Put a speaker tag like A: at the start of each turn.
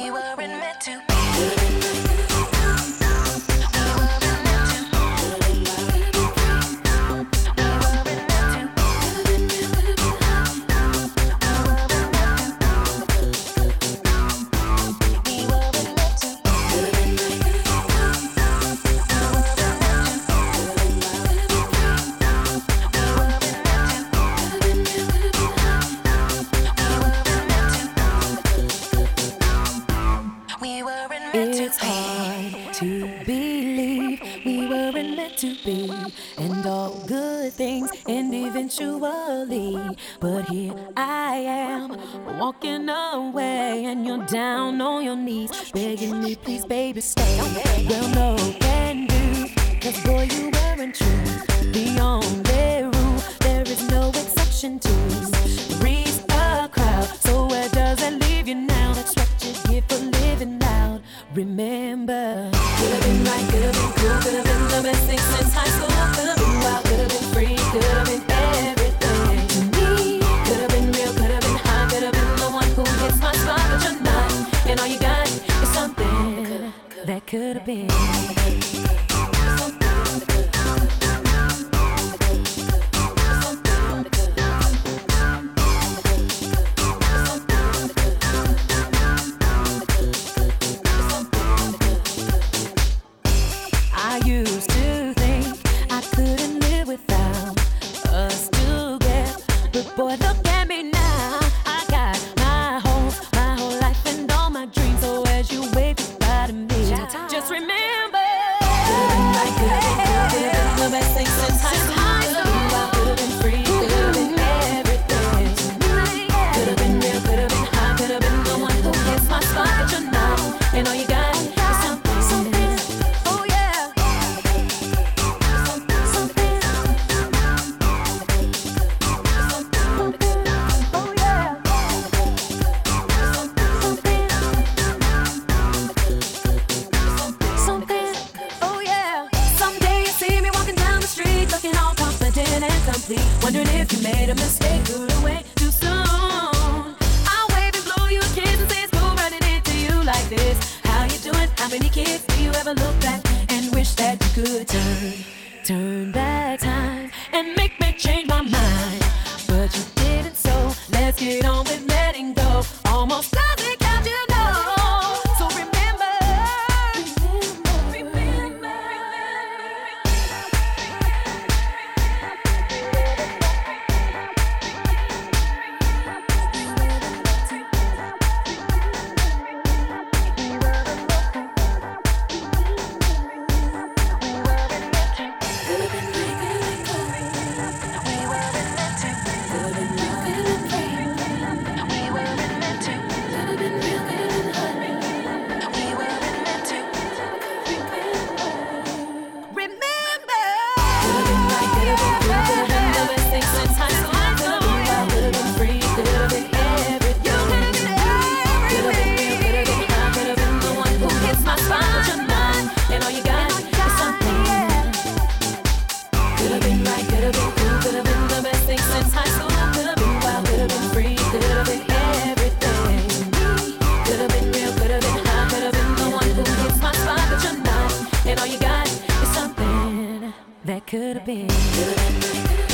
A: It's hard to believe we weren't meant to be, and all good things end eventually. But here I am, walking away, and you're down on your knees, begging me, please, baby, stay. Well, no can do, 'cause boy, you weren't true. The only rule, there is no exception to. Reach a crowd, so where does it leave you now? That's what you get for living loud. Remember, could have been right, could have been cool, could have been the best thing since high school. Could have been wild, could have been free, could have been everything to me. Could have been real, could have been high, could have been the one who hits my spot, but you're not. And all you got is something that could have been. I used to think I couldn't live without us together, but boy, look at me now. I got my whole life and all my dreams. So as you wave goodbye to me, just remember, could have been right, could have been good, could have been the best thing since high school. Could have been free, could have been everything. Could have been real, could have been high, could have been the one who hits my spot, but you're not. And all you got is something. Oh yeah. Wondering if you made a mistake, threw it away too soon. I'll wave and blow you a kiss and say it's cool running into you like this. How you doing? How many kids do you ever look back and wish that you could turn back time and make me change my mind? But you didn't, so let's get on with letting go. Almost doesn't count, you know. So remember. That could have been.